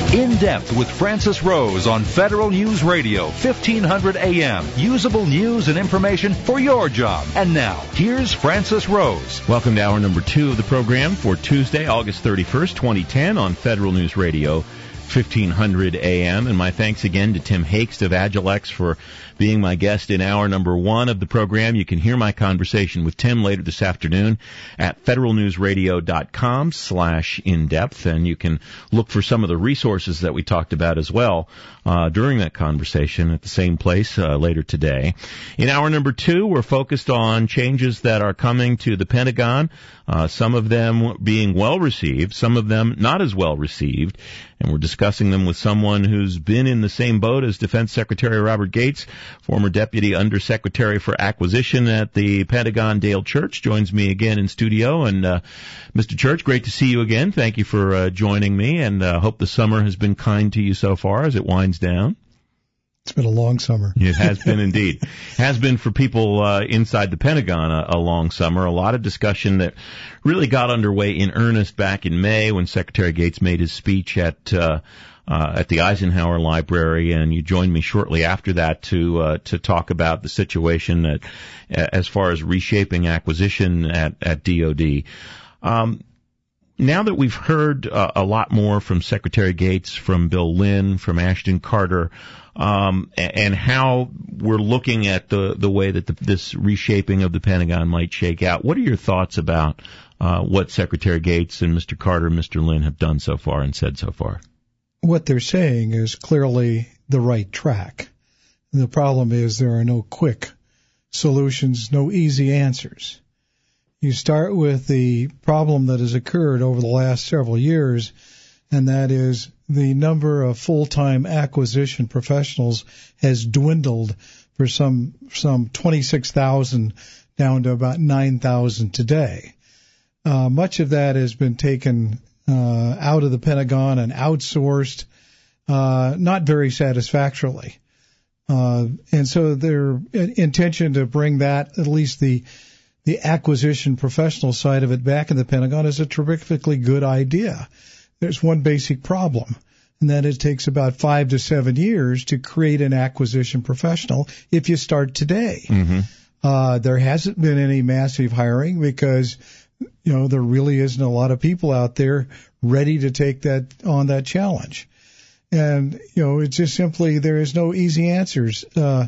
In Depth with Francis Rose on Federal News Radio, 1500 AM. Usable news and information for your job. And now, here's Francis Rose. Welcome to hour number 2 of the program for Tuesday, August 31st, 2010 on Federal News Radio, 1500 AM. And my thanks again to Tim Hakes of Agilex for being my guest in hour number 1 of the program. You can hear my conversation with Tim later this afternoon at federalnewsradio.com/indepth, and you can look for some of the resources that we talked about as well during that conversation at the same place later today. In hour number 2, we're focused on changes that are coming to the Pentagon, some of them being well received, some of them not as well received, and we're discussing them with someone who's been in the same boat as Defense Secretary Robert Gates. Former Deputy Undersecretary for Acquisition at the Pentagon, Dale Church, joins me again in studio. And Mr. Church, great to see you again. Thank you for joining me, and hope the summer has been kind to you so far as it winds down. It's been a long summer. It has been indeed. Has been for people inside the Pentagon a long summer. A lot of discussion that really got underway in earnest back in May when Secretary Gates made his speech at the Eisenhower Library, and you joined me shortly after that to talk about the situation as far as reshaping acquisition at DoD. Now that we've heard a lot more from Secretary Gates, from Bill Lynn, from Ashton Carter, and how we're looking at the way that this reshaping of the Pentagon might shake out, what are your thoughts about what Secretary Gates and Mr. Carter and Mr. Lynn have done so far and said so far? What they're saying is clearly the right track. The problem is there are no quick solutions, no easy answers. You start with the problem that has occurred over the last several years, and that is the number of full-time acquisition professionals has dwindled for some 26,000 down to about 9,000 today. Much of that has been taken out of the Pentagon and outsourced, not very satisfactorily. And so their intention to bring that, at least the acquisition professional side of it, back in the Pentagon is a terrifically good idea. There's one basic problem, and that it takes about 5 to 7 years to create an acquisition professional if you start today. Mm-hmm. There hasn't been any massive hiring because there really isn't a lot of people out there ready to take that challenge. And, it's just simply there is no easy answers.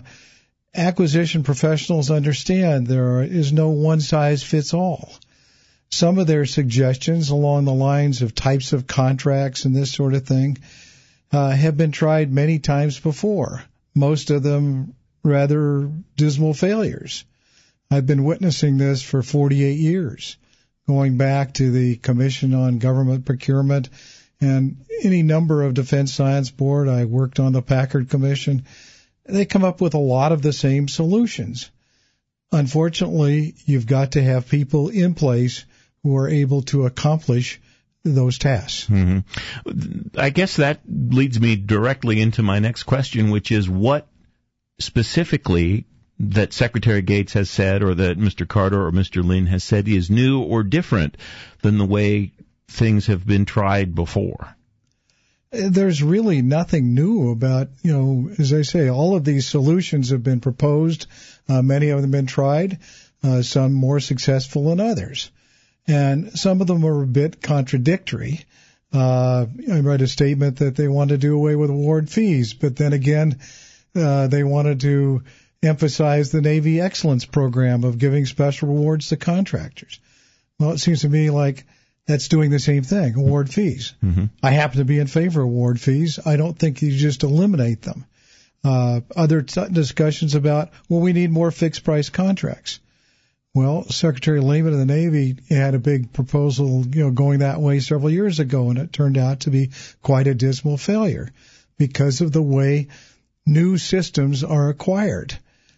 Acquisition professionals understand there is no one-size-fits-all. Some of their suggestions along the lines of types of contracts and this sort of thing have been tried many times before, most of them rather dismal failures. I've been witnessing this for 48 years. Going back to the Commission on Government Procurement and any number of Defense Science Board. I worked on the Packard Commission. They come up with a lot of the same solutions. Unfortunately, you've got to have people in place who are able to accomplish those tasks. Mm-hmm. I guess that leads me directly into my next question, which is what specifically that Secretary Gates has said, or that Mr. Carter or Mr. Lynn has said, is new or different than the way things have been tried before? There's really nothing new about, as I say, all of these solutions have been proposed. Many of them have been tried, some more successful than others. And some of them are a bit contradictory. I read a statement that they want to do away with award fees, but then again, they wanted to emphasize the Navy Excellence Program of giving special rewards to contractors. Well, it seems to me like that's doing the same thing, award fees. Mm-hmm. I happen to be in favor of award fees. I don't think you just eliminate them. Other discussions about, we need more fixed-price contracts. Well, Secretary Lehman of the Navy had a big proposal, going that way several years ago, and it turned out to be quite a dismal failure because of the way new systems are acquired.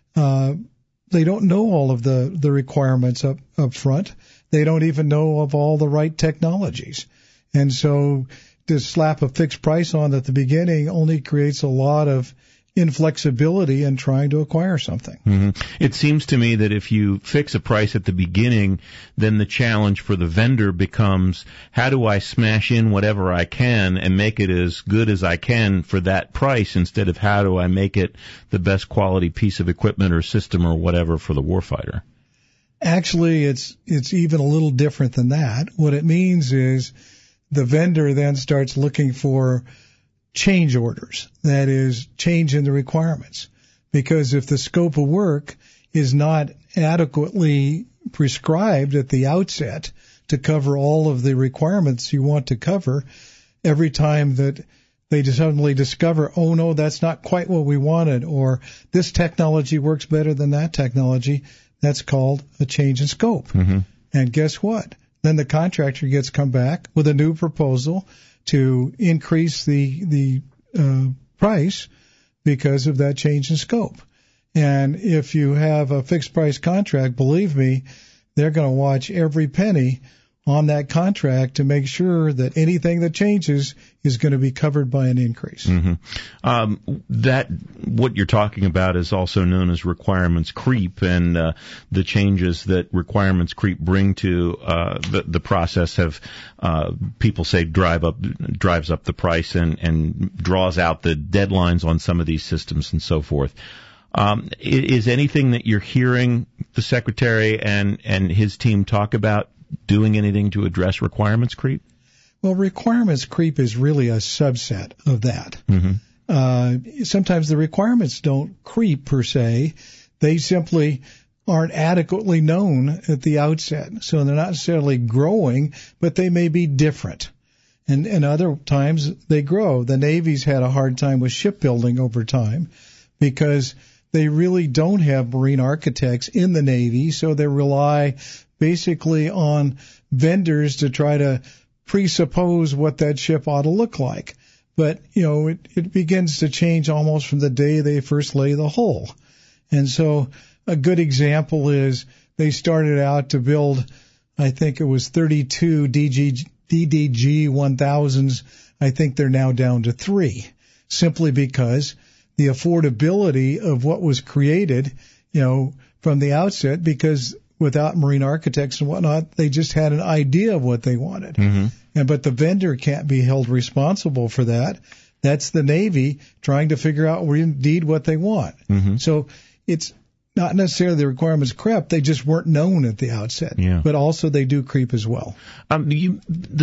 They don't know all of the requirements up front. They don't even know of all the right technologies. And so to slap a fixed price on at the beginning only creates a lot of inflexibility in trying to acquire something. Mm-hmm. It seems to me that if you fix a price at the beginning, then the challenge for the vendor becomes, how do I smash in whatever I can and make it as good as I can for that price, instead of how do I make it the best quality piece of equipment or system or whatever for the warfighter? Actually, it's even a little different than that. What it means is the vendor then starts looking for change orders, that is, change in the requirements. Because if the scope of work is not adequately prescribed at the outset to cover all of the requirements you want to cover, every time that they suddenly discover, oh no, that's not quite what we wanted, or this technology works better than that technology, that's called a change in scope. Mm-hmm. And guess what? Then the contractor gets come back with a new proposal to increase the price because of that change in scope. And if you have a fixed price contract, believe me, they're going to watch every penny on that contract to make sure that anything that changes is going to be covered by an increase. Mm-hmm. That what you're talking about is also known as requirements creep, and the changes that requirements creep bring to the process have people say drives up the price and draws out the deadlines on some of these systems and so forth. Is anything that you're hearing the Secretary and his team talk about doing anything to address requirements creep? Well, requirements creep is really a subset of that. Mm-hmm. Sometimes the requirements don't creep per se. They simply aren't adequately known at the outset. So they're not necessarily growing, but they may be different. And other times they grow. The Navy's had a hard time with shipbuilding over time because they really don't have marine architects in the Navy, so they rely basically on vendors to try to presuppose what that ship ought to look like. But, it begins to change almost from the day they first lay the hull. And so a good example is they started out to build, I think it was 32 DDG 1000s. I think they're now down to 3, simply because the affordability of what was created, from the outset, because without marine architects and whatnot, they just had an idea of what they wanted. Mm-hmm. But the vendor can't be held responsible for that. That's the Navy trying to figure out indeed what they want. Mm-hmm. So it's not necessarily the requirements crept, they just weren't known at the outset. Yeah. But also they do creep as well. Your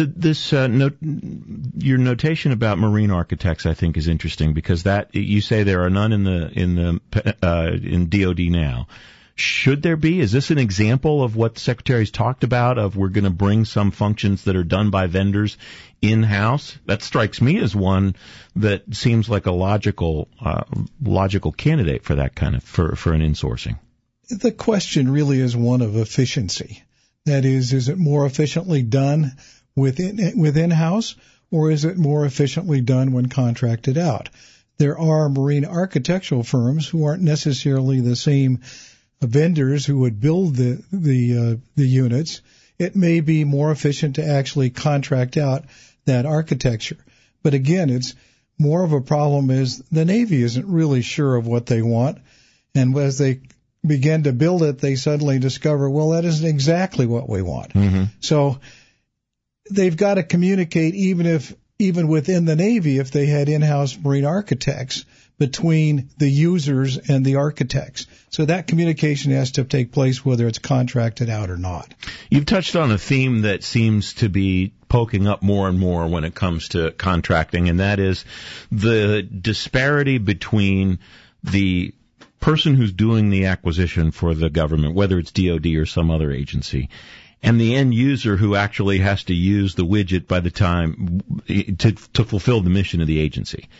notation about marine architects, I think, is interesting, because that you say there are none in DoD now. Should there be? Is this an example of what the Secretary's talked about, of we're going to bring some functions that are done by vendors in-house? That strikes me as one that seems like a logical candidate for that kind of, for an insourcing. The question really is one of efficiency. That is it more efficiently done within house, or is it more efficiently done when contracted out? There are marine architectural firms who aren't necessarily the same vendors who would build the units. It may be more efficient to actually contract out that architecture. But again, it's more of a problem is the Navy isn't really sure of what they want. And as they begin to build it, they suddenly discover, well, that isn't exactly what we want. Mm-hmm. So they've got to communicate, even within the Navy, if they had in-house marine architects, between the users and the architects. So that communication has to take place whether it's contracted out or not. You've touched on a theme that seems to be poking up more and more when it comes to contracting, and that is the disparity between the person who's doing the acquisition for the government, whether it's DoD or some other agency, and the end user who actually has to use the widget by the time to fulfill the mission of the agency.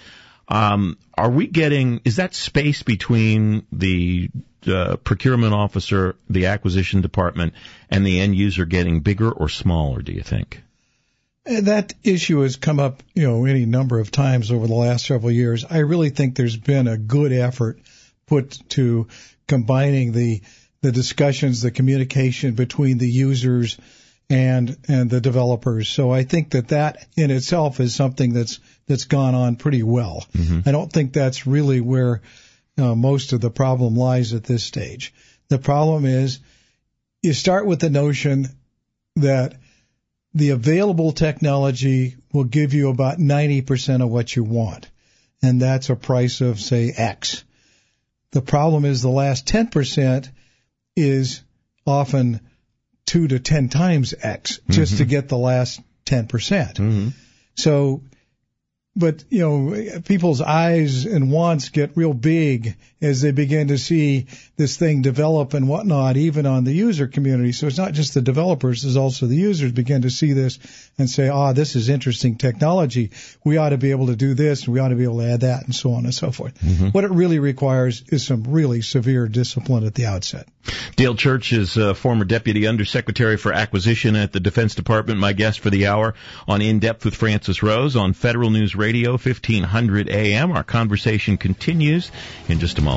Is that space between the procurement officer, the acquisition department, and the end user getting bigger or smaller, do you think? That issue has come up, any number of times over the last several years. I really think there's been a good effort put to combining the discussions, the communication between the users and the developers. So I think that in itself is something that's gone on pretty well. Mm-hmm. I don't think that's really where most of the problem lies at this stage. The problem is you start with the notion that the available technology will give you about 90% of what you want, and that's a price of, say, X. The problem is the last 10% is often 2 to 10 times X just to get the last 10%. Mm-hmm. So, but, people's eyes and wants get real big as they begin to see this thing develop and whatnot, even on the user community. So it's not just the developers, it's also the users begin to see this and say, this is interesting technology. We ought to be able to do this, and we ought to be able to add that, and so on and so forth. Mm-hmm. What it really requires is some really severe discipline at the outset. Dale Church is former Deputy Undersecretary for Acquisition at the Defense Department, my guest for the hour on In Depth with Francis Rose on Federal News Radio, 1500 AM. Our conversation continues in just a moment.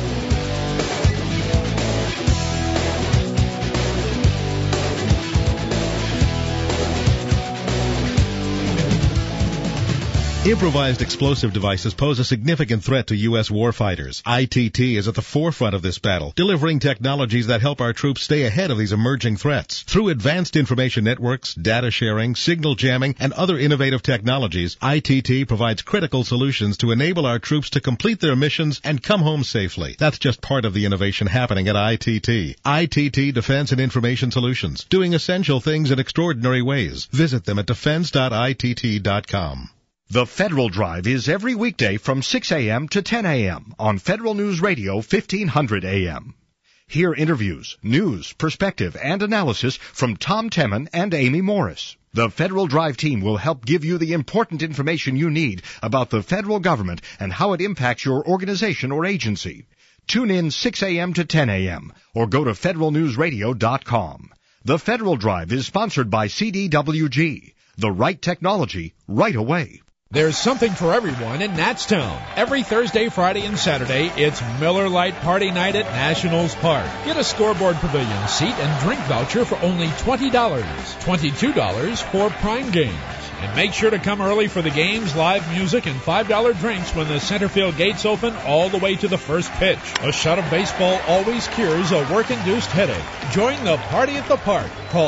Improvised explosive devices pose a significant threat to U.S. warfighters. ITT is at the forefront of this battle, delivering technologies that help our troops stay ahead of these emerging threats. Through advanced information networks, data sharing, signal jamming, and other innovative technologies, ITT provides critical solutions to enable our troops to complete their missions and come home safely. That's just part of the innovation happening at ITT. ITT Defense and Information Solutions, doing essential things in extraordinary ways. Visit them at defense.itt.com. The Federal Drive is every weekday from 6 a.m. to 10 a.m. on Federal News Radio 1500 a.m. Hear interviews, news, perspective, and analysis from Tom Temin and Amy Morris. The Federal Drive team will help give you the important information you need about the federal government and how it impacts your organization or agency. Tune in 6 a.m. to 10 a.m. or go to federalnewsradio.com. The Federal Drive is sponsored by CDWG. The right technology, right away. There's something for everyone in Natstown. Every Thursday, Friday, and Saturday, it's Miller Lite Party Night at Nationals Park. Get a scoreboard pavilion seat and drink voucher for only $20. $22 for prime games. And make sure to come early for the games, live music, and $5 drinks when the center field gates open all the way to the first pitch. A shot of baseball always cures a work-induced headache. Join the party at the park. Call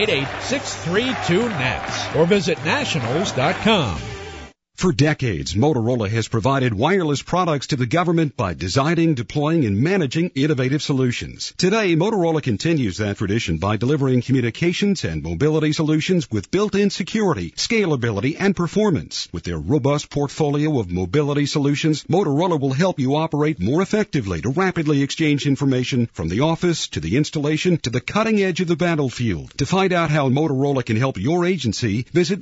888-632-NATS or visit nationals.com. For decades, Motorola has provided wireless products to the government by designing, deploying, and managing innovative solutions. Today, Motorola continues that tradition by delivering communications and mobility solutions with built-in security, scalability, and performance. With their robust portfolio of mobility solutions, Motorola will help you operate more effectively to rapidly exchange information from the office to the installation to the cutting edge of the battlefield. To find out how Motorola can help your agency, visit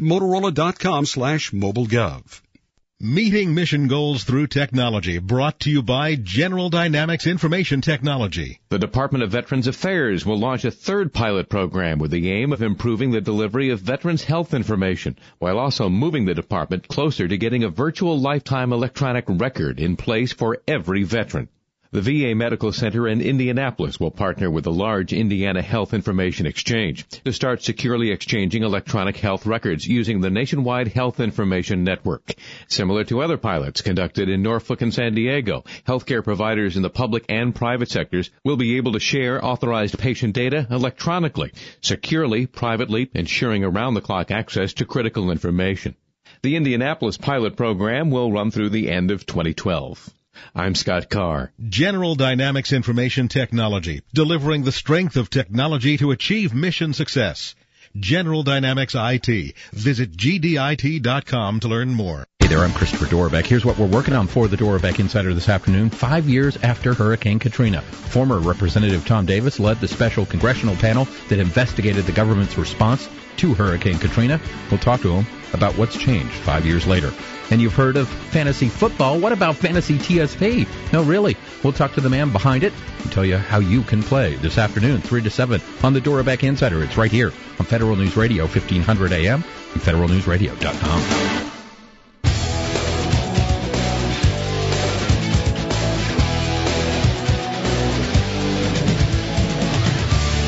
Motorola.com/mobilegov. Meeting mission goals through technology, brought to you by General Dynamics Information Technology. The Department of Veterans Affairs will launch a third pilot program with the aim of improving the delivery of veterans' health information, while also moving the department closer to getting a virtual lifetime electronic record in place for every veteran. The VA Medical Center in Indianapolis will partner with the large Indiana Health Information Exchange to start securely exchanging electronic health records using the nationwide Health Information Network. Similar to other pilots conducted in Norfolk and San Diego, healthcare providers in the public and private sectors will be able to share authorized patient data electronically, securely, privately, ensuring around-the-clock access to critical information. The Indianapolis pilot program will run through the end of 2012. I'm Scott Carr. General Dynamics Information Technology, delivering the strength of technology to achieve mission success. General Dynamics IT. Visit gdit.com to learn more. Hey there, I'm Christopher Dorbeck. Here's what we're working on for the Dorbeck Insider this afternoon. 5 years after Hurricane Katrina, former Representative Tom Davis led the special congressional panel that investigated the government's response to Hurricane Katrina. We'll talk to him about what's changed 5 years later. And you've heard of fantasy football. What about fantasy TSP? No, really. We'll talk to the man behind it and tell you how you can play this afternoon, 3 to 7, on the Dorbeck Insider. It's right here on Federal News Radio, 1500 AM and federalnewsradio.com.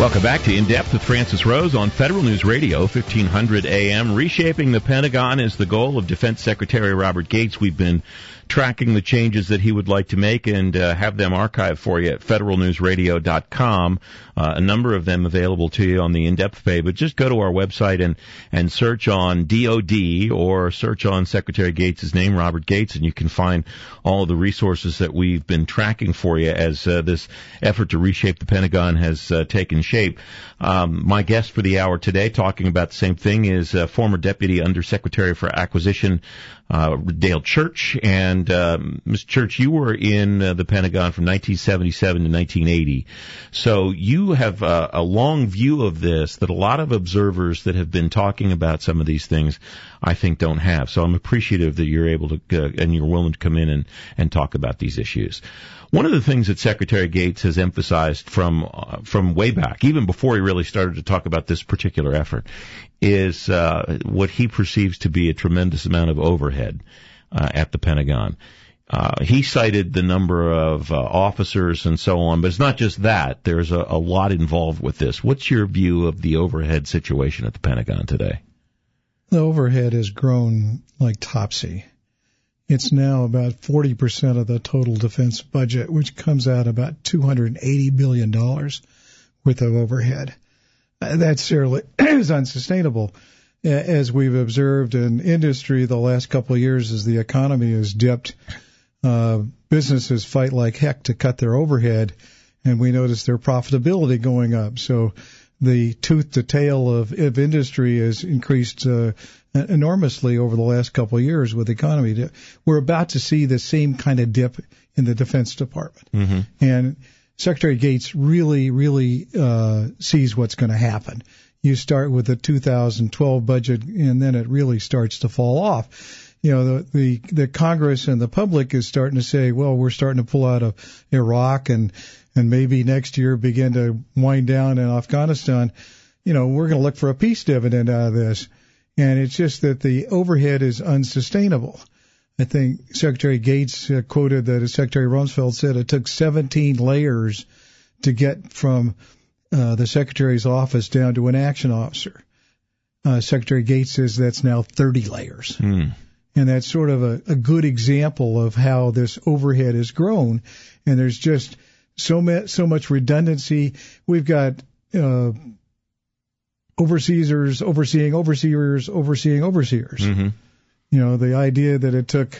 Welcome back to In Depth with Francis Rose on Federal News Radio, 1500 AM. Reshaping the Pentagon is the goal of Defense Secretary Robert Gates. We've been tracking the changes that he would like to make and have them archived for you at federalnewsradio.com. A number of them available to you on the In-Depth page. But just go to our website and search on DOD or search on Secretary Gates' name, Robert Gates, and you can find all of the resources that we've been tracking for you as this effort to reshape the Pentagon has taken shape. My guest for the hour today, talking about the same thing, is former Deputy Undersecretary for Acquisition, Dale Church. And Mr. Church, you were in the Pentagon from 1977 to 1980. So you have a long view of this that a lot of observers that have been talking about some of these things, I think, don't have. So I'm appreciative that you're able to and you're willing to come in and talk about these issues. One of the things that Secretary Gates has emphasized from way back, even before he really started to talk about this particular effort, is what he perceives to be a tremendous amount of overhead at the Pentagon. He cited the number of officers and so on, but it's not just that. There's a lot involved with this. What's your view of the overhead situation at the Pentagon today? The overhead has grown like Topsy. It's now about 40% of the total defense budget, which comes out about $280 billion worth of overhead. That certainly is unsustainable. As we've observed in industry the last couple of years, as the economy has dipped, businesses fight like heck to cut their overhead, and we notice their profitability going up. So the tooth to tail of industry has increased enormously over the last couple of years with the economy. We're about to see the same kind of dip in the Defense Department. Mm-hmm. And Secretary Gates really sees what's going to happen. You start with the 2012 budget, and then it really starts to fall off. You know, the Congress and the public is starting to say, well, we're starting to pull out of Iraq and maybe next year begin to wind down in Afghanistan. You know, we're going to look for a peace dividend out of this. And it's just that the overhead is unsustainable. I think Secretary Gates quoted that Secretary Rumsfeld said it took 17 layers to get from the Secretary's office down to an action officer. Secretary Gates says that's now 30 layers. And that's sort of a good example of how this overhead has grown. And there's just so much redundancy. We've got overseers overseeing overseers. Mm-hmm. You know, the idea that it took,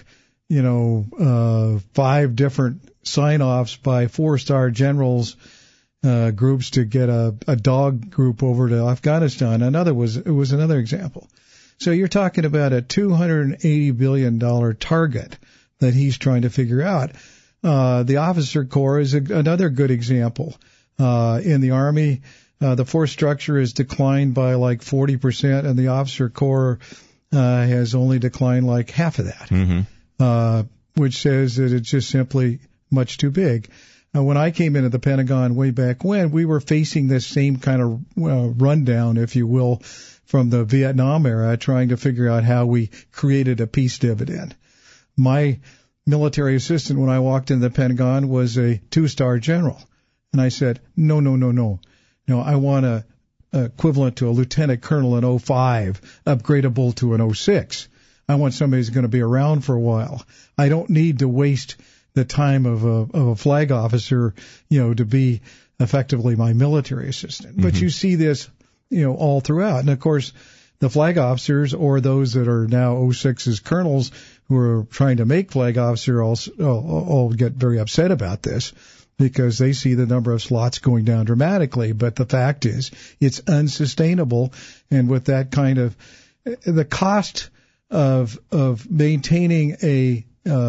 5 different sign-offs by 4-star generals groups to get a dog group over to Afghanistan. It was another example. So you're talking about a $280 billion target that he's trying to figure out. The officer corps is another good example. In the Army, the force structure has declined by like 40%, and the officer corps has only declined like half of that, mm-hmm. Which says that it's just simply much too big. When I came into the Pentagon way back when, we were facing this same kind of rundown, if you will, from the Vietnam era, trying to figure out how we created a peace dividend. My military assistant when I walked into the Pentagon was a 2-star general. And I said, no. No, I want a equivalent to a lieutenant colonel in 05, upgradable to an 06. I want somebody who's going to be around for a while. I don't need to waste the time of a flag officer, to be effectively my military assistant. Mm-hmm. But you see this, all throughout. And of course, the flag officers, or those that are now 06s colonels who are trying to make flag officer, all get very upset about this, because they see the number of slots going down dramatically. But the fact is, it's unsustainable. And with that kind of, the cost of maintaining a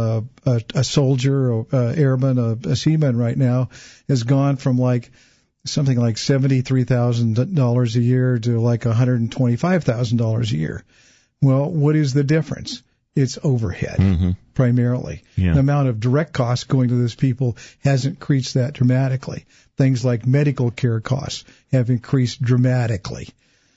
soldier, airman, a seaman right now has gone from something like $73,000 a year to like $125,000 a year. Well, what is the difference? It's overhead, mm-hmm. primarily. Yeah. The amount of direct costs going to those people hasn't increased that dramatically. Things like medical care costs have increased dramatically,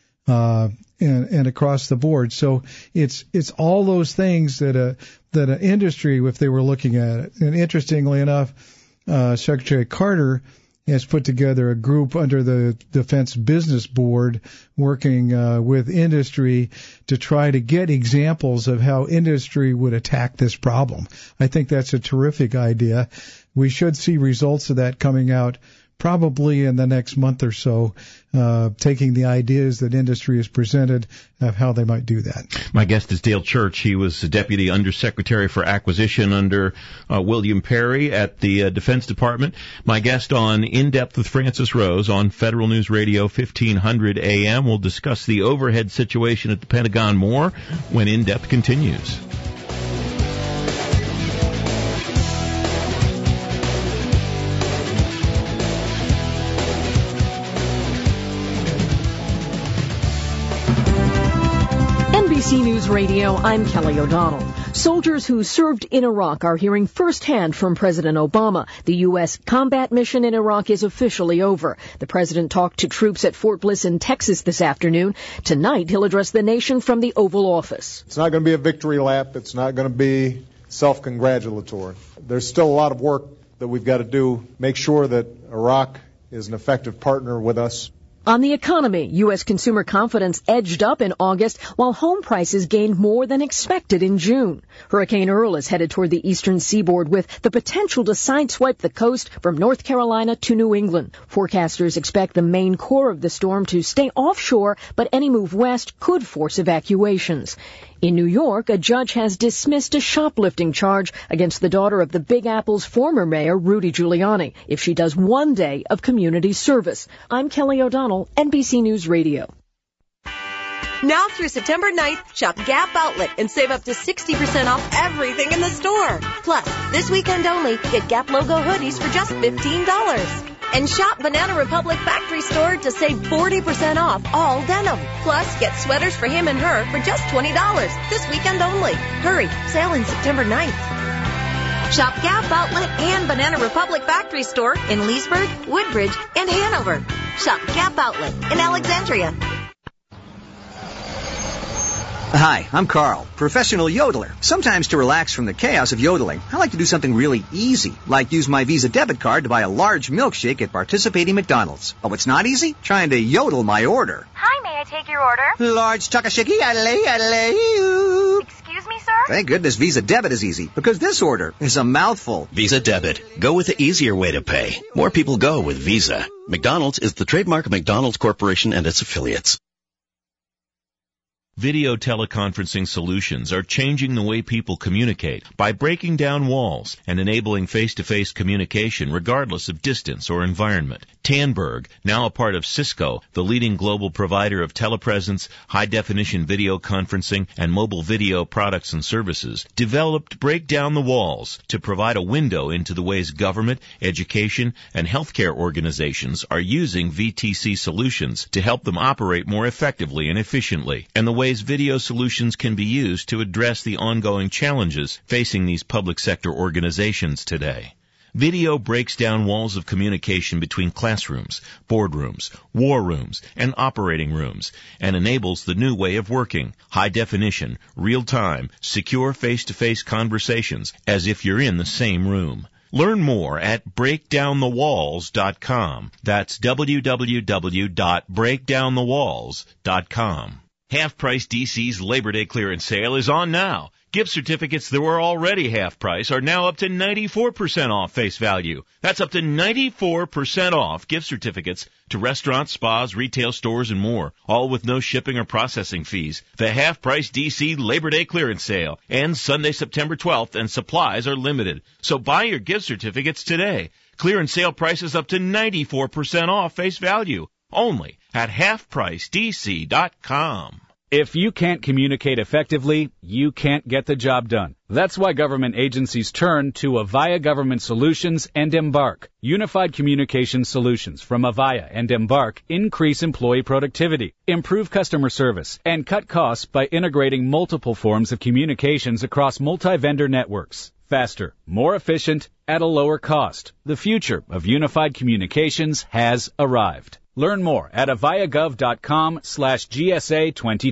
and across the board. So it's all those things that an industry, if they were looking at it. And interestingly enough, Secretary Carter has put together a group under the Defense Business Board working with industry to try to get examples of how industry would attack this problem. I think that's a terrific idea. We should see results of that coming out probably in the next month or so, taking the ideas that industry has presented of how they might do that. My guest is Dale Church. He was the Deputy Undersecretary for Acquisition under William Perry at the Defense Department. My guest on In Depth with Francis Rose on Federal News Radio 1500 AM. We'll discuss the overhead situation at the Pentagon more when In Depth continues. NBC News Radio, I'm Kelly O'Donnell. Soldiers who served in Iraq are hearing firsthand from President Obama. The U.S. combat mission in Iraq is officially over. The president talked to troops at Fort Bliss in Texas this afternoon. Tonight, he'll address the nation from the Oval Office. It's not going to be a victory lap. It's not going to be self-congratulatory. There's still a lot of work that we've got to do. Make sure that Iraq is an effective partner with us. On the economy, U.S. consumer confidence edged up in August, while home prices gained more than expected in June. Hurricane Earl is headed toward the eastern seaboard with the potential to sideswipe the coast from North Carolina to New England. Forecasters expect the main core of the storm to stay offshore, but any move west could force evacuations. In New York, a judge has dismissed a shoplifting charge against the daughter of the Big Apple's former mayor, Rudy Giuliani, if she does one day of community service. I'm Kelly O'Donnell, NBC News Radio. Now through September 9th, shop Gap Outlet and save up to 60% off everything in the store. Plus, this weekend only, get Gap logo hoodies for just $15. And shop Banana Republic Factory Store to save 40% off all denim. Plus, get sweaters for him and her for just $20 this weekend only. Hurry, sale in September 9th. Shop Gap Outlet and Banana Republic Factory Store in Leesburg, Woodbridge, and Hanover. Shop Gap Outlet in Alexandria. Hi, I'm Carl, professional yodeler. Sometimes to relax from the chaos of yodeling, I like to do something really easy, like use my Visa debit card to buy a large milkshake at participating McDonald's. Oh, it's not easy? Trying to yodel my order. Hi, may I take your order? Large chakashiki, adele. Excuse me, sir? Thank goodness Visa debit is easy, because this order is a mouthful. Visa debit. Go with the easier way to pay. More people go with Visa. McDonald's is the trademark of McDonald's Corporation and its affiliates. Video teleconferencing solutions are changing the way people communicate by breaking down walls and enabling face-to-face communication regardless of distance or environment. Tandberg, now a part of Cisco, the leading global provider of telepresence, high-definition video conferencing, and mobile video products and services, developed Break Down the Walls to provide a window into the ways government, education, and healthcare organizations are using VTC solutions to help them operate more effectively and efficiently, and the ways video solutions can be used to address the ongoing challenges facing these public sector organizations today. Video breaks down walls of communication between classrooms, boardrooms, war rooms, and operating rooms, and enables the new way of working, high-definition, real-time, secure face-to-face conversations as if you're in the same room. Learn more at breakdownthewalls.com. That's www.breakdownthewalls.com. Half Price DC's Labor Day clearance sale is on now. Gift certificates that were already half price are now up to 94% off face value. That's up to 94% off gift certificates to restaurants, spas, retail stores, and more, all with no shipping or processing fees. The Half Price DC Labor Day clearance sale ends Sunday, September 12th, and supplies are limited. So buy your gift certificates today. Clearance sale prices up to 94% off face value. Only at halfpricedc.com. If you can't communicate effectively, you can't get the job done. That's why government agencies turn to Avaya Government Solutions and Embark. Unified communication solutions from Avaya and Embark increase employee productivity, improve customer service, and cut costs by integrating multiple forms of communications across multi-vendor networks. Faster, more efficient, at a lower cost. The future of unified communications has arrived. Learn more at avayagov.com/GSA 2010.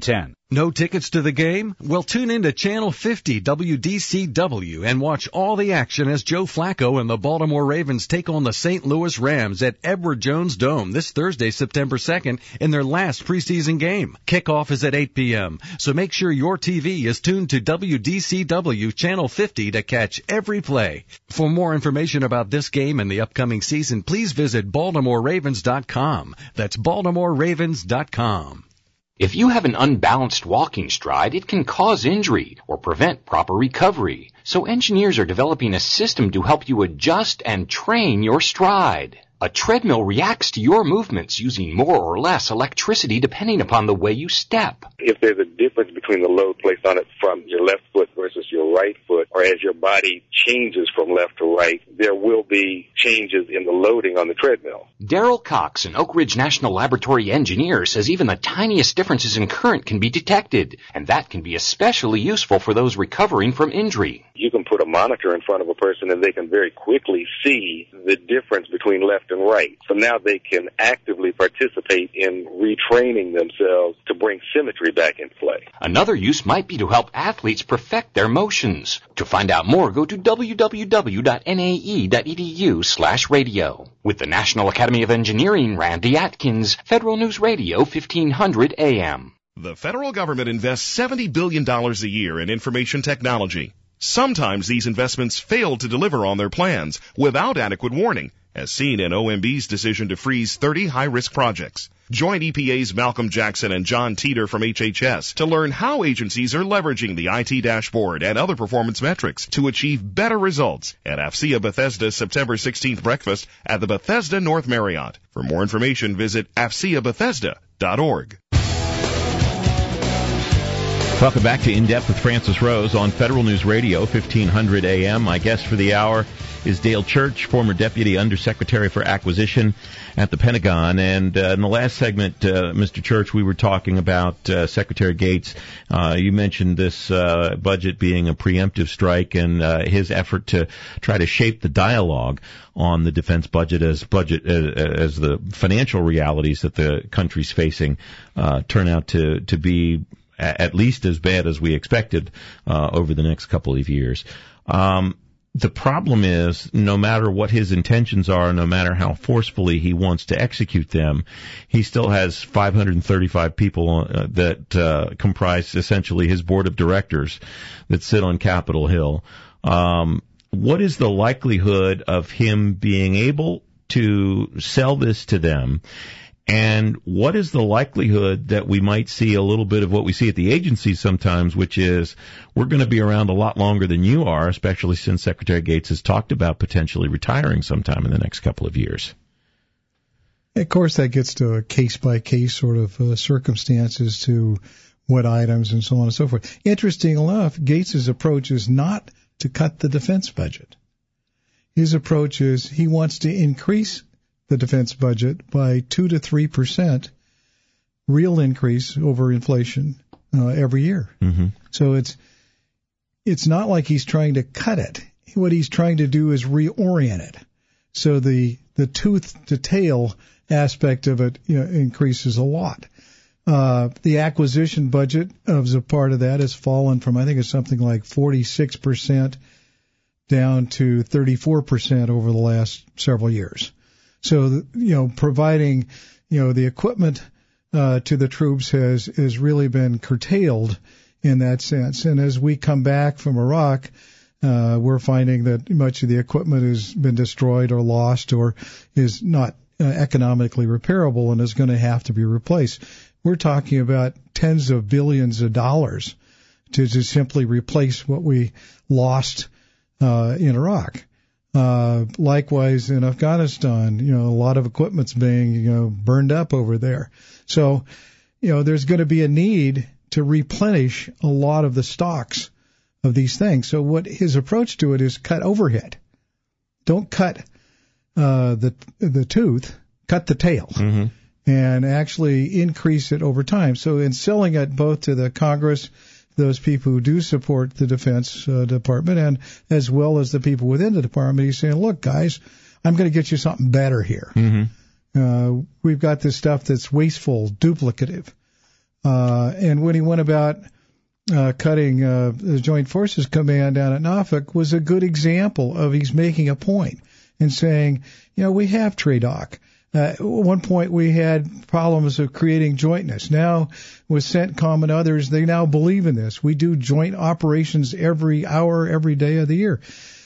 No tickets to the game? Well, tune in to Channel 50 WDCW and watch all the action as Joe Flacco and the Baltimore Ravens take on the St. Louis Rams at Edward Jones Dome this Thursday, September 2nd, in their last preseason game. Kickoff is at 8 p.m., so make sure your TV is tuned to WDCW Channel 50 to catch every play. For more information about this game and the upcoming season, please visit BaltimoreRavens.com. That's BaltimoreRavens.com. If you have an unbalanced walking stride, it can cause injury or prevent proper recovery. So engineers are developing a system to help you adjust and train your stride. A treadmill reacts to your movements using more or less electricity depending upon the way you step. If there's a difference between the load placed on it from your left foot versus your right foot, or as your body changes from left to right, there will be changes in the loading on the treadmill. Daryl Cox, an Oak Ridge National Laboratory engineer, says even the tiniest differences in current can be detected, and that can be especially useful for those recovering from injury. You can put a monitor in front of a person and they can very quickly see the difference between left and right. So now they can actively participate in retraining themselves to bring symmetry back into play. Another use might be to help athletes perfect their motions. To find out more, go to www.nae.edu/radio. With the National Academy of Engineering, Randy Atkins, Federal News Radio, 1500 AM. The federal government invests $70 billion a year in information technology. Sometimes these investments fail to deliver on their plans without adequate warning, as seen in OMB's decision to freeze 30 high-risk projects. Join EPA's Malcolm Jackson and John Teeter from HHS to learn how agencies are leveraging the IT dashboard and other performance metrics to achieve better results at AFCEA Bethesda's September 16th breakfast at the Bethesda North Marriott. For more information, visit AFCEABethesda.org. Welcome back to In Depth with Francis Rose on Federal News Radio, 1500 AM. My guest for the hour is Dale Church, former Deputy Undersecretary for Acquisition at the Pentagon. And in the last segment, Mr. Church, we were talking about Secretary Gates. You mentioned this budget being a preemptive strike and his effort to try to shape the dialogue on the defense budget as the financial realities that the country's facing turn out to be at least as bad as we expected over the next couple of years. The problem is, no matter what his intentions are, no matter how forcefully he wants to execute them, he still has 535 people that comprise essentially his board of directors that sit on Capitol Hill. What is the likelihood of him being able to sell this to them? And what is the likelihood that we might see a little bit of what we see at the agencies sometimes, which is we're going to be around a lot longer than you are, especially since Secretary Gates has talked about potentially retiring sometime in the next couple of years? Of course, that gets to a case-by-case sort of circumstances to what items and so on and so forth. Interesting enough, Gates's approach is not to cut the defense budget. His approach is he wants to increase the defense budget by 2 to 3% real increase over inflation every year. Mm-hmm. So it's not like he's trying to cut it. What he's trying to do is reorient it. So the tooth to tail aspect of it increases a lot. The acquisition budget as a part of that has fallen from, I think it's something like 46% down to 34% over the last several years. So, providing, the equipment to the troops has really been curtailed in that sense. And as we come back from Iraq, we're finding that much of the equipment has been destroyed or lost or is not economically repairable and is going to have to be replaced. We're talking about tens of billions of dollars to just simply replace what we lost in Iraq. Likewise in Afghanistan, a lot of equipment's being, burned up over there. So, there's going to be a need to replenish a lot of the stocks of these things. So what his approach to it is cut overhead. Don't cut, the tooth, cut the tail. Mm-hmm. And actually increase it over time. So in selling it both to the Congress, those people who do support the Defense Department, and as well as the people within the department, he's saying, look, guys, I'm going to get you something better here. Mm-hmm. We've got this stuff that's wasteful, duplicative. And when he went about cutting the Joint Forces Command down at Norfolk was a good example of he's making a point and saying, we have TRADOC. At one point we had problems of creating jointness. Now with CENTCOM and others, they now believe in this. We do joint operations every hour, every day of the year.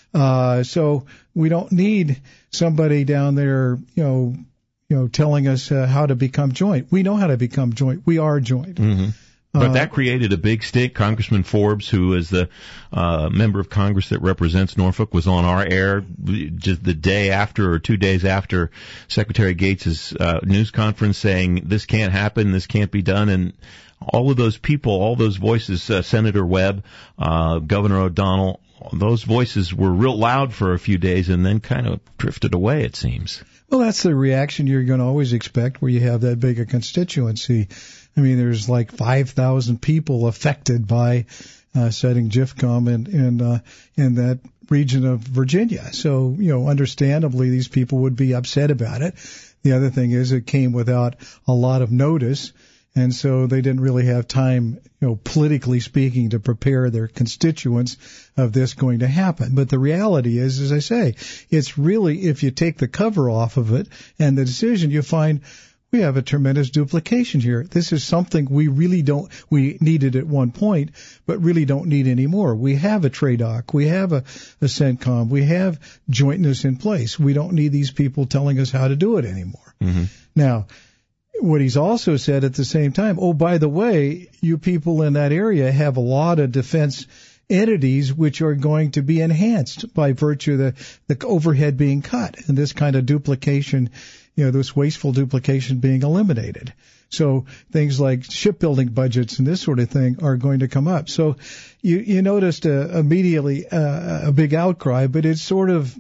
So we don't need somebody down there, telling us how to become joint. We know how to become joint. We are joint. Mm-hmm. But that created a big stink. Congressman Forbes, who is the member of Congress that represents Norfolk, was on our air just the day after or 2 days after Secretary Gates' news conference saying this can't happen, this can't be done. And all of those people, all those voices, Senator Webb, Governor O'Donnell, those voices were real loud for a few days and then kind of drifted away, it seems. Well, that's the reaction you're going to always expect where you have that big a constituency. I mean, there's like 5,000 people affected by setting GIFCOM in that region of Virginia. So, understandably, these people would be upset about it. The other thing is it came without a lot of notice, and so they didn't really have time, politically speaking, to prepare their constituents of this going to happen. But the reality is, as I say, it's really, if you take the cover off of it and the decision, you find we have a tremendous duplication here. This is something we needed at one point, but really don't need anymore. We have a TRADOC. We have a CENTCOM. We have jointness in place. We don't need these people telling us how to do it anymore. Mm-hmm. Now, what he's also said at the same time, by the way, you people in that area have a lot of defense entities which are going to be enhanced by virtue of the overhead being cut and this kind of duplication, this wasteful duplication being eliminated. So things like shipbuilding budgets and this sort of thing are going to come up. So you noticed immediately a big outcry, but it's sort of,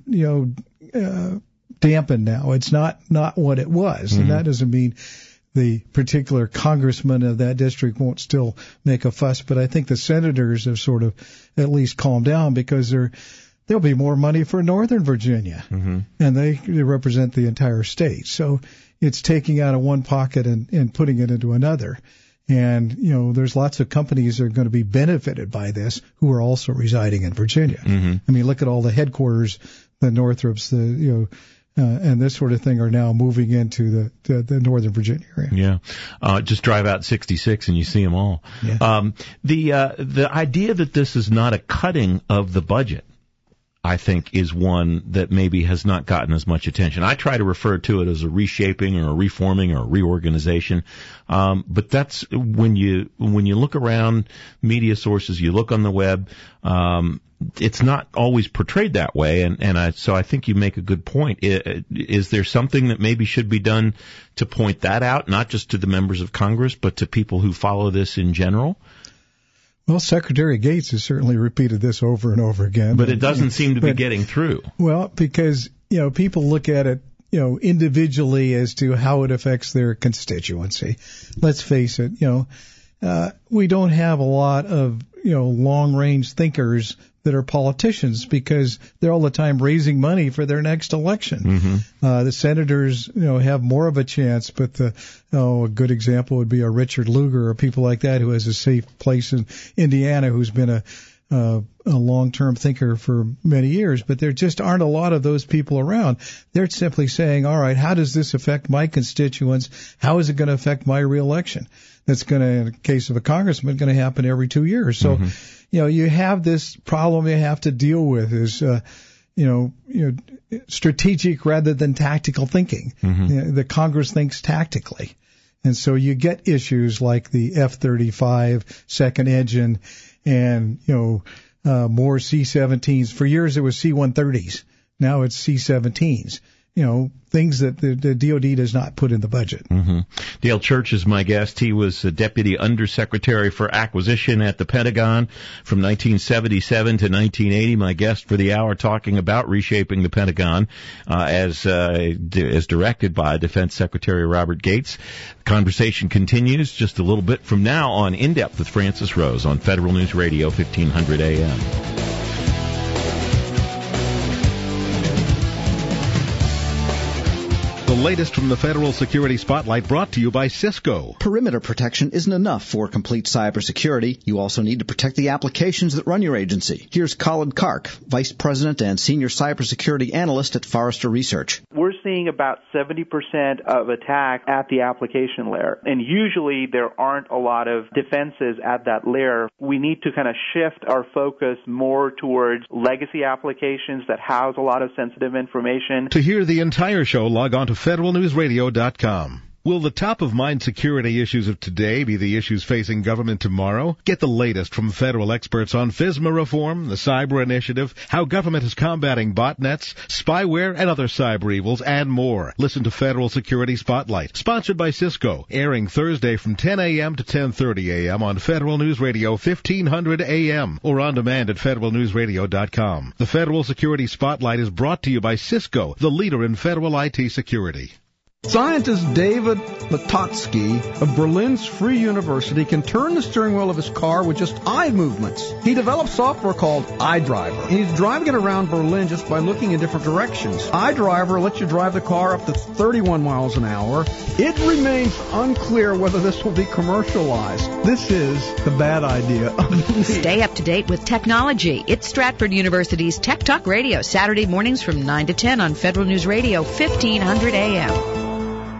dampened now. It's not what it was. Mm-hmm. And that doesn't mean the particular congressman of that district won't still make a fuss, but I think the senators have sort of at least calmed down because there'll be more money for Northern Virginia, mm-hmm. and they represent the entire state. So it's taking out of one pocket and putting it into another. And, there's lots of companies that are going to be benefited by this who are also residing in Virginia. Mm-hmm. I mean, look at all the headquarters, the Northrops, and this sort of thing are now moving into the Northern Virginia area. Yeah. Just drive out 66 and you see them all. Yeah. The idea that this is not a cutting of the budget, I think, is one that maybe has not gotten as much attention. I try to refer to it as a reshaping or a reforming or a reorganization. But that's when you look around media sources, you look on the web, it's not always portrayed that way. So I think you make a good point. Is there something that maybe should be done to point that out, not just to the members of Congress, but to people who follow this in general? Well, Secretary Gates has certainly repeated this over and over again. But it doesn't seem to be getting through. Well, because, people look at it, individually as to how it affects their constituency. Let's face it, we don't have a lot of, long-range thinkers that are politicians because they're all the time raising money for their next election. Mm-hmm. The senators, have more of a chance, but a good example would be a Richard Lugar or people like that who has a safe place in Indiana who's been a long-term thinker for many years, but there just aren't a lot of those people around. They're simply saying, all right, how does this affect my constituents? How is it going to affect my reelection? That's going to, in the case of a congressman, going to happen every 2 years. So, mm-hmm. You have this problem you have to deal with is, strategic rather than tactical thinking. Mm-hmm. The Congress thinks tactically. And so you get issues like the F-35 second engine and, more C-17s. For years it was C-130s. Now it's C-17s. Things that the DOD does not put in the budget. Mm-hmm. Dale Church is my guest. He was a Deputy Undersecretary for Acquisition at the Pentagon from 1977 to 1980. My guest for the hour talking about reshaping the Pentagon as directed by Defense Secretary Robert Gates. The conversation continues just a little bit from now on In Depth with Francis Rose on Federal News Radio 1500 AM. The latest from the Federal Security Spotlight, brought to you by Cisco. Perimeter protection isn't enough for complete cybersecurity. You also need to protect the applications that run your agency. Here's Colin Kark, Vice President and Senior Cybersecurity Analyst at Forrester Research. We're seeing about 70% of attacks at the application layer. And usually there aren't a lot of defenses at that layer. We need to kind of shift our focus more towards legacy applications that house a lot of sensitive information. To hear the entire show, log on to federalnewsradio.com. Will the top-of-mind security issues of today be the issues facing government tomorrow? Get the latest from federal experts on FISMA reform, the cyber initiative, how government is combating botnets, spyware, and other cyber evils, and more. Listen to Federal Security Spotlight, sponsored by Cisco, airing Thursday from 10 a.m. to 10:30 a.m. on Federal News Radio 1500 a.m. or on demand at federalnewsradio.com. The Federal Security Spotlight is brought to you by Cisco, the leader in federal IT security. Scientist David Latotsky of Berlin's Free University can turn the steering wheel of his car with just eye movements. He developed software called iDriver, and he's driving it around Berlin just by looking in different directions. iDriver lets you drive the car up to 31 miles an hour. It remains unclear whether this will be commercialized. This is the bad idea of the week. Stay up to date with technology. It's Stratford University's Tech Talk Radio, Saturday mornings from 9 to 10 on Federal News Radio, 1500 a.m.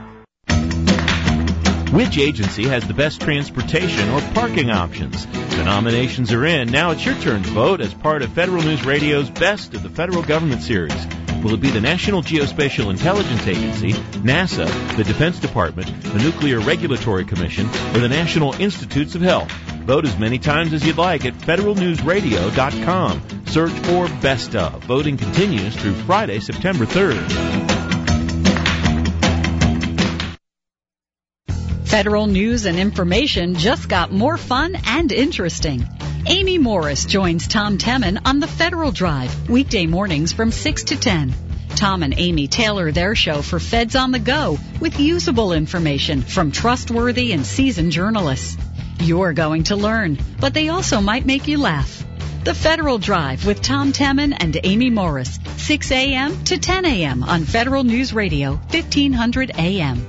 Which agency has the best transportation or parking options? The nominations are in. Now it's your turn to vote as part of Federal News Radio's Best of the Federal Government series. Will it be the National Geospatial Intelligence Agency, NASA, the Defense Department, the Nuclear Regulatory Commission, or the National Institutes of Health? Vote as many times as you'd like at federalnewsradio.com. Search for Best of. Voting continues through Friday, September 3rd. Federal news and information just got more fun and interesting. Amy Morris joins Tom Temin on the Federal Drive, weekday mornings from 6 to 10. Tom and Amy tailor their show for Feds on the Go with usable information from trustworthy and seasoned journalists. You're going to learn, but they also might make you laugh. The Federal Drive with Tom Temin and Amy Morris, 6 a.m. to 10 a.m. on Federal News Radio, 1500 a.m.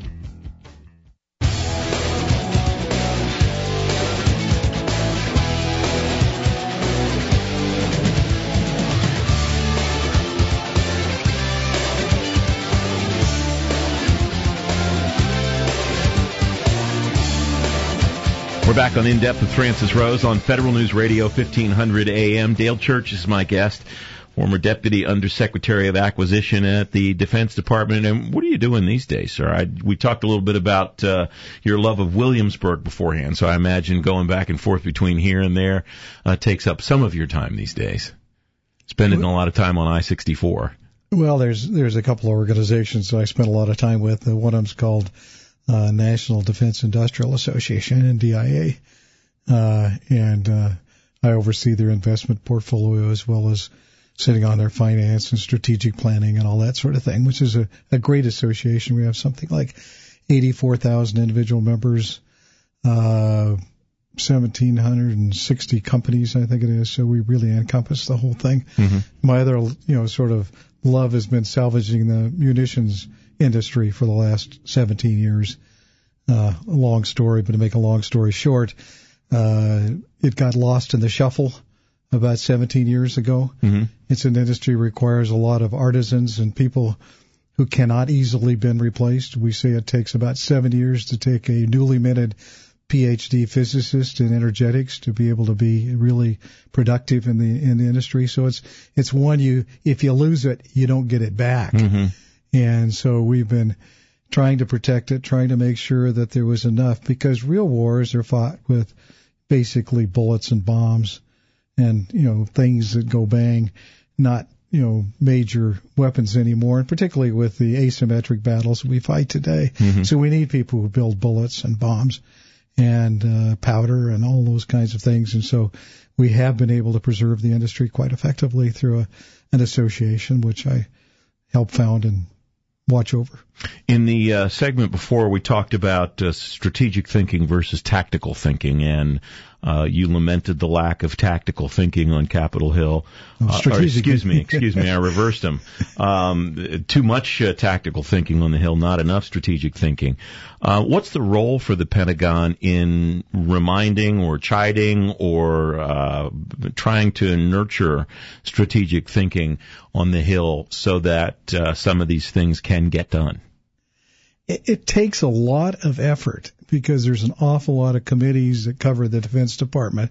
We're back on In Depth with Francis Rose on Federal News Radio 1500 AM. Dale Church is my guest, former Deputy Undersecretary of Acquisition at the Defense Department. And what are you doing these days, sir? We talked a little bit about your love of Williamsburg beforehand, so I imagine going back and forth between here and there takes up some of your time these days. Spending a lot of time on I-64. Well, there's a couple of organizations that I spent a lot of time with. One of them's called National Defense Industrial Association, NDIA, and I oversee their investment portfolio as well as sitting on their finance and strategic planning and all that sort of thing, which is a great association. We have something like 84,000 individual members, 1,760 companies, I think it is, so we really encompass the whole thing. Mm-hmm. My other, sort of love has been salvaging the munitions industry for the last 17 years. A long story, but to make a long story short, it got lost in the shuffle about 17 years ago. Mm-hmm. It's an industry that requires a lot of artisans and people who cannot easily be replaced. We say it takes about 7 years to take a newly minted PhD physicist in energetics to be able to be really productive in the industry. So it's one if you lose it, you don't get it back. Mm-hmm. And so we've been trying to protect it, trying to make sure that there was enough, because real wars are fought with basically bullets and bombs and, things that go bang, not, major weapons anymore, and particularly with the asymmetric battles we fight today. Mm-hmm. So we need people who build bullets and bombs and powder and all those kinds of things. And so we have been able to preserve the industry quite effectively through an association, which I helped found and watch over. In the segment before, we talked about strategic thinking versus tactical thinking, and You lamented the lack of tactical thinking on Capitol Hill. Excuse me, I reversed them. Too much tactical thinking on the Hill, not enough strategic thinking. What's the role for the Pentagon in reminding or chiding or trying to nurture strategic thinking on the Hill so that some of these things can get done? It takes a lot of effort because there's an awful lot of committees that cover the Defense Department.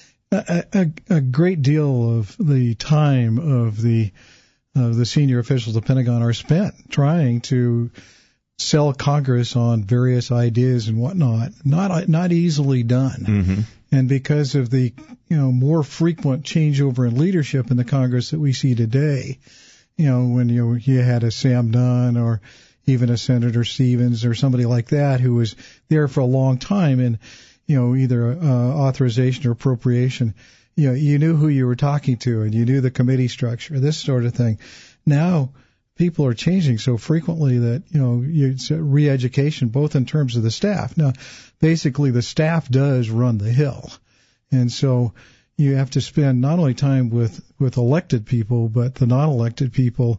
A great deal of the time of the senior officials of the Pentagon are spent trying to sell Congress on various ideas and whatnot. Not easily done. Mm-hmm. And because of the more frequent changeover in leadership in the Congress that we see today, when you had a Sam Nunn or even a Senator Stevens or somebody like that who was there for a long time in, either authorization or appropriation, you knew who you were talking to and you knew the committee structure, this sort of thing. Now people are changing so frequently that, it's a re-education both in terms of the staff. Now, basically the staff does run the Hill. And so you have to spend not only time with elected people, but the non-elected people,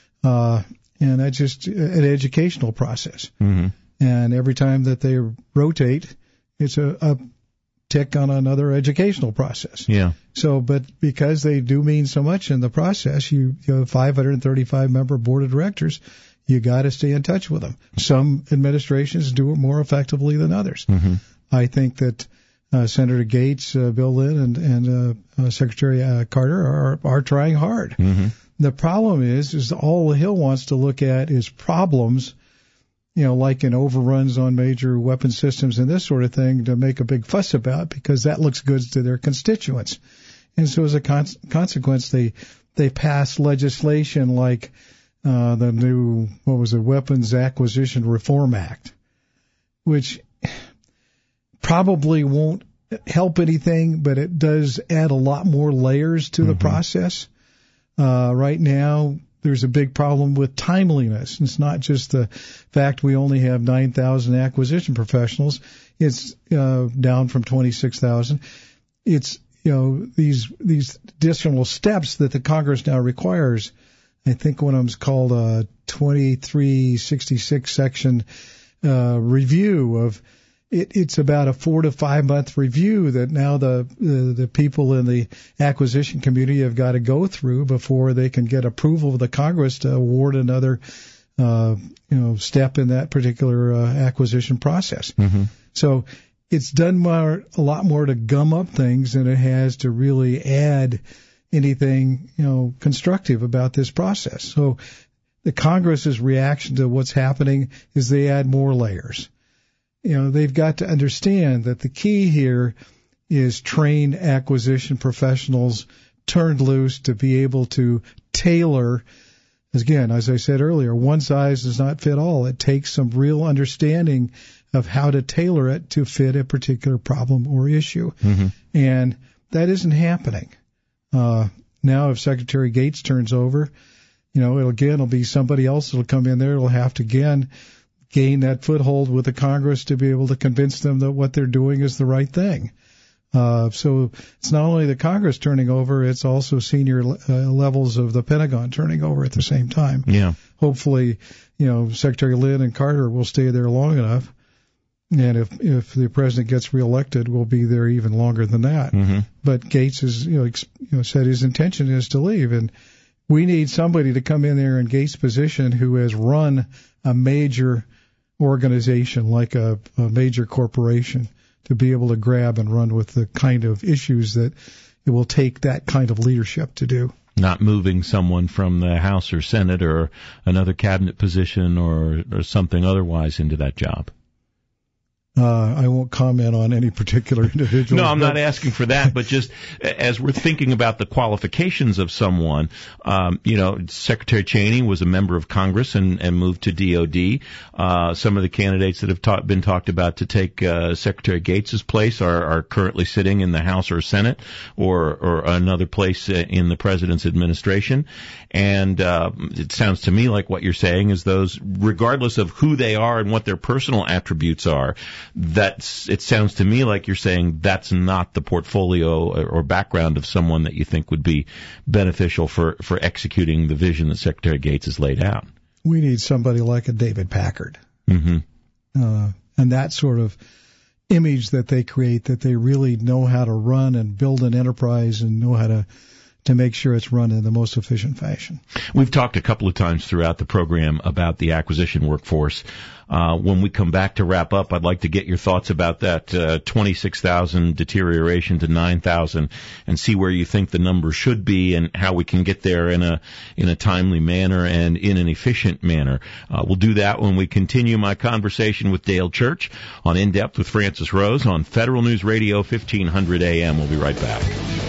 and that's just an educational process. Mm-hmm. And every time that they rotate, it's a tick on another educational process. Yeah. So, but because they do mean so much in the process, you have 535 member board of directors, you got to stay in touch with them. Some administrations do it more effectively than others. Mm-hmm. I think that Senator Gates, Bill Lynn, and Secretary Carter are trying hard. Mm-hmm. The problem is all the Hill wants to look at is problems, like in overruns on major weapon systems and this sort of thing to make a big fuss about because that looks good to their constituents. And so as a consequence, they pass legislation like the new, Weapons Acquisition Reform Act, which probably won't help anything, but it does add a lot more layers to the process. Right now, there's a big problem with timeliness. It's not just the fact we only have 9,000 acquisition professionals. It's down from 26,000. It's these additional steps that the Congress now requires. I think one of them's called a 2366 section review of. It's about a 4 to 5 month review that now the people in the acquisition community have got to go through before they can get approval of the Congress to award another, step in that particular acquisition process. Mm-hmm. So it's done a lot more to gum up things than it has to really add anything, constructive about this process. So the Congress's reaction to what's happening is they add more layers. They've got to understand that the key here is trained acquisition professionals turned loose to be able to tailor. Again, as I said earlier, one size does not fit all. It takes some real understanding of how to tailor it to fit a particular problem or issue. Mm-hmm. And that isn't happening. Now, if Secretary Gates turns over, it'll be somebody else that'll come in there. It'll have to, again, gain that foothold with the Congress to be able to convince them that what they're doing is the right thing. So it's not only the Congress turning over, it's also senior levels of the Pentagon turning over at the same time. Yeah. Hopefully, Secretary Lynn and Carter will stay there long enough. And if the president gets reelected, we'll be there even longer than that. Mm-hmm. But Gates has, said his intention is to leave. And we need somebody to come in there in Gates' position who has run a major organization like a major corporation to be able to grab and run with the kind of issues that it will take that kind of leadership to do. Not moving someone from the House or Senate or another cabinet position or something otherwise into that job. I won't comment on any particular individual. No, I'm not asking for that, but just as we're thinking about the qualifications of someone, Secretary Cheney was a member of Congress and moved to DOD. Some of the candidates that have been talked about to take Secretary Gates' place are currently sitting in the House or Senate or another place in the President's administration. And it sounds to me like what you're saying is those, regardless of who they are and what their personal attributes are, it sounds to me like you're saying that's not the portfolio or background of someone that you think would be beneficial for executing the vision that Secretary Gates has laid out. We need somebody like a David Packard. Mm-hmm. And that sort of image that they create, that they really know how to run and build an enterprise and know how to make sure it's run in the most efficient fashion. We've talked a couple of times throughout the program about the acquisition workforce. When we come back to wrap up, I'd like to get your thoughts about that 26,000 deterioration to 9,000 and see where you think the number should be and how we can get there in a timely manner and in an efficient manner. We'll do that when we continue my conversation with Dale Church on In Depth with Francis Rose on Federal News Radio 1500 AM. We'll be right back.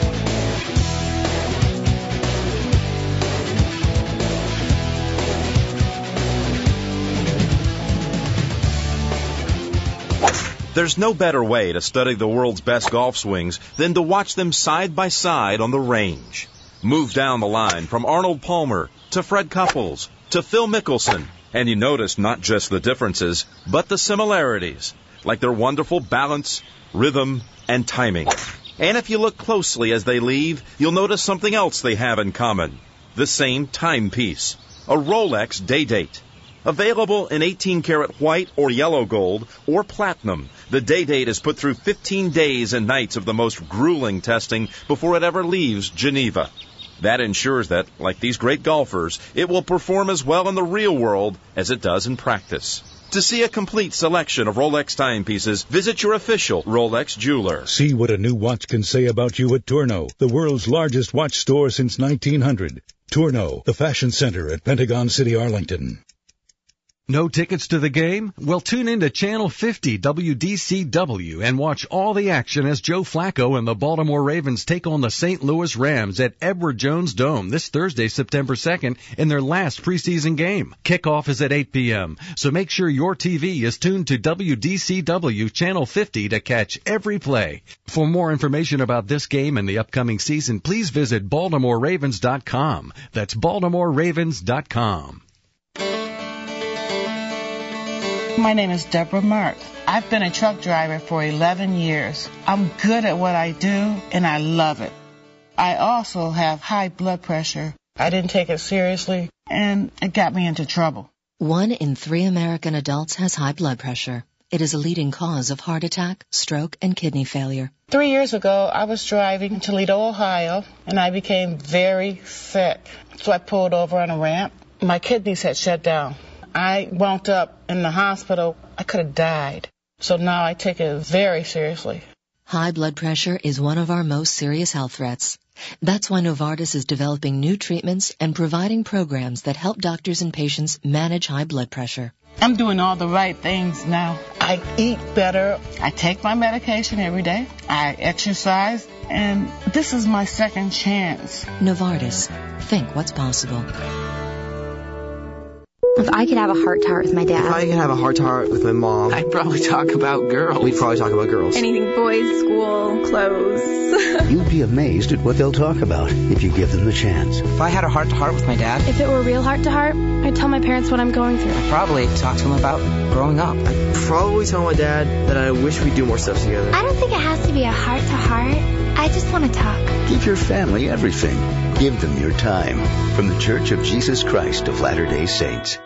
There's no better way to study the world's best golf swings than to watch them side by side on the range. Move down the line from Arnold Palmer to Fred Couples to Phil Mickelson, and you notice not just the differences, but the similarities, like their wonderful balance, rhythm, and timing. And if you look closely as they leave, you'll notice something else they have in common. The same timepiece, a Rolex Day Date. Available in 18-karat white or yellow gold or platinum, the Day Date is put through 15 days and nights of the most grueling testing before it ever leaves Geneva. That ensures that, like these great golfers, it will perform as well in the real world as it does in practice. To see a complete selection of Rolex timepieces, visit your official Rolex jeweler. See what a new watch can say about you at Tourneau, the world's largest watch store since 1900. Tourneau, the fashion center at Pentagon City, Arlington. No tickets to the game? Well, tune in to Channel 50 WDCW and watch all the action as Joe Flacco and the Baltimore Ravens take on the St. Louis Rams at Edward Jones Dome this Thursday, September 2nd, in their last preseason game. Kickoff is at 8 p.m., so make sure your TV is tuned to WDCW Channel 50 to catch every play. For more information about this game and the upcoming season, please visit BaltimoreRavens.com. That's BaltimoreRavens.com. My name is Deborah Mark. I've been a truck driver for 11 years. I'm good at what I do, and I love it. I also have high blood pressure. I didn't take it seriously, and it got me into trouble. 1 in 3 American adults has high blood pressure. It is a leading cause of heart attack, stroke, and kidney failure. 3 years ago, I was driving to Toledo, Ohio, and I became very sick. So I pulled over on a ramp. My kidneys had shut down. I wound up in the hospital. I could have died. So now I take it very seriously. High blood pressure is one of our most serious health threats. That's why Novartis is developing new treatments and providing programs that help doctors and patients manage high blood pressure. I'm doing all the right things now. I eat better. I take my medication every day. I exercise. And this is my second chance. Novartis. Think what's possible. If I could have a heart-to-heart with my dad. If I could have a heart-to-heart with my mom. I'd probably talk about girls. We'd probably talk about girls. Anything boys, school, clothes. You'd be amazed at what they'll talk about if you give them the chance. If I had a heart-to-heart with my dad. If it were a real heart-to-heart, I'd tell my parents what I'm going through. I'd probably talk to him about growing up. I'd probably tell my dad that I wish we'd do more stuff together. I don't think it has to be a heart-to-heart. I just want to talk. Give your family everything. Give them your time. From the Church of Jesus Christ of Latter-day Saints.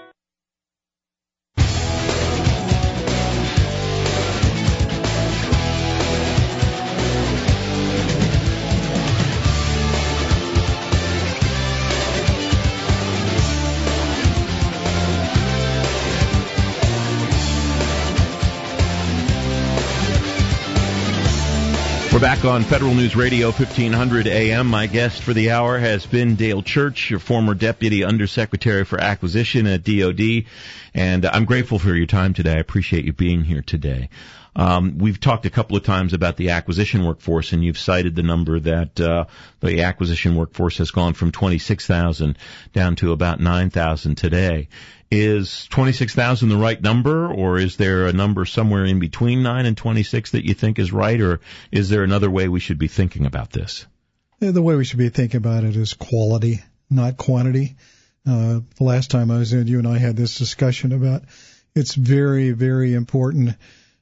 We're back on Federal News Radio 1500 AM. My guest for the hour has been Dale Church, your former Deputy Undersecretary for Acquisition at DOD, and I'm grateful for your time today. I appreciate you being here today. We've talked a couple of times about the acquisition workforce, and you've cited the number that the acquisition workforce has gone from 26,000 down to about 9,000 today. Is 26,000 the right number, or is there a number somewhere in between 9 and 26 that you think is right, or is there another way we should be thinking about this? The way we should be thinking about it is quality, not quantity. The last time I was in, you and I had this discussion about it's very, very important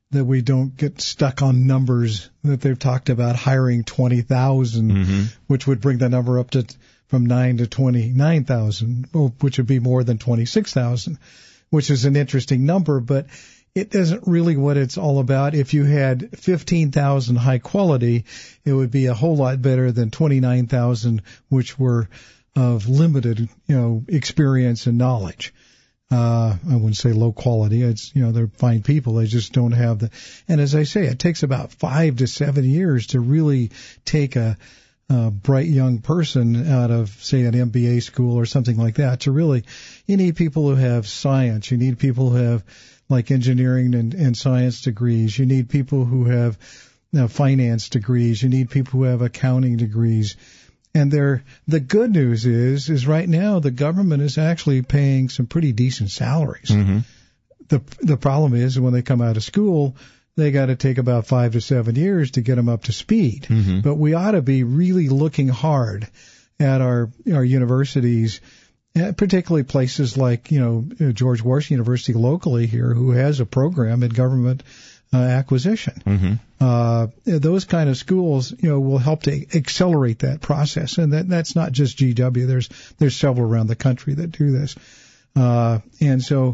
that we don't get stuck on numbers that they've talked about hiring 20,000, which would bring the number up to from 9 to 29,000, which would be more than 26,000, which is an interesting number, but it isn't really what it's all about. If you had 15,000 high quality, it would be a whole lot better than 29,000, which were of limited, experience and knowledge. I wouldn't say low quality. It's, they're fine people. They just don't have and as I say, it takes about 5 to 7 years to really take a bright young person out of, say, an MBA school or something like that you need people who have science. You need people who have like engineering and science degrees. You need people who have finance degrees. You need people who have accounting degrees. And the good news is right now the government is actually paying some pretty decent salaries. The problem is when they come out of school, they got to take about 5 to 7 years to get them up to speed. But we ought to be really looking hard at our universities, particularly places like, George Washington University locally here, who has a program in government acquisition. Those kind of schools, will help to accelerate that process. And that's not just GW. There's several around the country that do this. And so,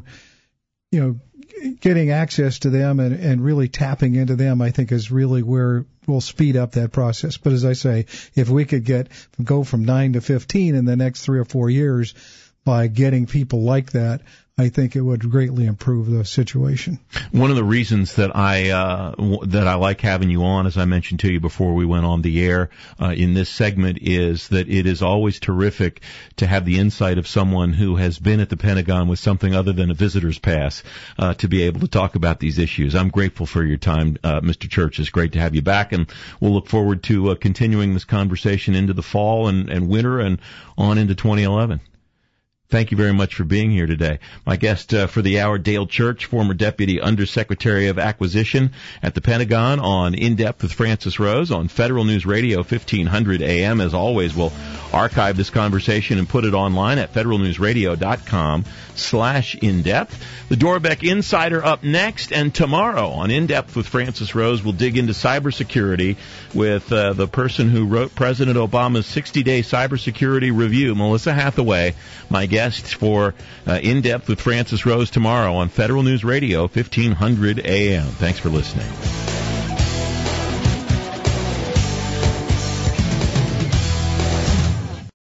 getting access to them and really tapping into them, I think, is really where we'll speed up that process. But as I say, if we could go from 9 to 15 in the next 3 or 4 years by getting people like that, I think it would greatly improve the situation. One of the reasons that I like having you on, as I mentioned to you before we went on the air in this segment, is that it is always terrific to have the insight of someone who has been at the Pentagon with something other than a visitor's pass to be able to talk about these issues. I'm grateful for your time, Mr. Church. It's great to have you back, and we'll look forward to continuing this conversation into the fall and winter and on into 2011. Thank you very much for being here today. My guest for the hour, Dale Church, former Deputy Undersecretary of Acquisition at the Pentagon, on In Depth with Francis Rose on Federal News Radio 1500 AM. As always, we'll archive this conversation and put it online at federalnewsradio.com/indepth. The Dorbeck Insider up next, and tomorrow on In Depth with Francis Rose, we'll dig into cybersecurity with the person who wrote President Obama's 60-day cybersecurity review, Melissa Hathaway, my guest for In Depth with Francis Rose tomorrow on Federal News Radio 1500 AM. Thanks for listening.